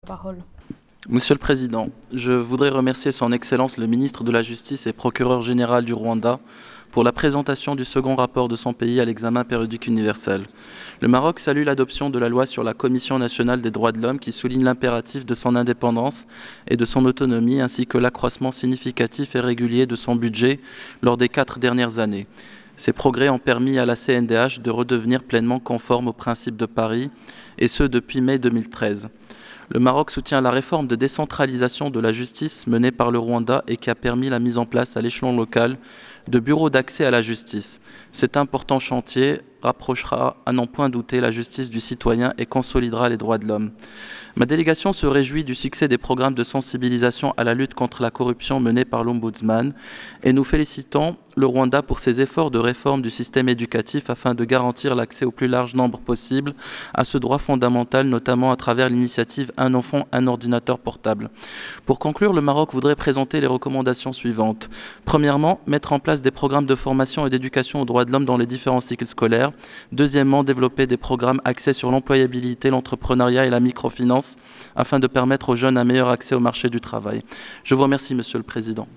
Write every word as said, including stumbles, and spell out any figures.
Parole. Monsieur le Président, je voudrais remercier Son Excellence le ministre de la Justice et procureur général du Rwanda pour la présentation du second rapport de son pays à l'examen périodique universel. Le Maroc salue l'adoption de la loi sur la Commission nationale des droits de l'homme qui souligne l'impératif de son indépendance et de son autonomie ainsi que l'accroissement significatif et régulier de son budget lors des quatre dernières années. Ces progrès ont permis à la C N D H de redevenir pleinement conforme aux principes de Paris, et ce depuis mai deux mille treize. Le Maroc soutient la réforme de décentralisation de la justice menée par le Rwanda et qui a permis la mise en place à l'échelon local de bureaux d'accès à la justice. Cet important chantier rapprochera, à n'en point douter, la justice du citoyen et consolidera les droits de l'homme. Ma délégation se réjouit du succès des programmes de sensibilisation à la lutte contre la corruption menés par l'Ombudsman et nous félicitons le Rwanda pour ses efforts de réforme du système éducatif afin de garantir l'accès au plus large nombre possible à ce droit fondamental, notamment à travers l'initiative Un enfant, un ordinateur portable. Pour conclure, le Maroc voudrait présenter les recommandations suivantes. Premièrement, mettre en place des programmes de formation et d'éducation aux droits de l'homme dans les différents cycles scolaires. Deuxièmement, développer des programmes axés sur l'employabilité, l'entrepreneuriat et la microfinance afin de permettre aux jeunes un meilleur accès au marché du travail. Je vous remercie, Monsieur le Président.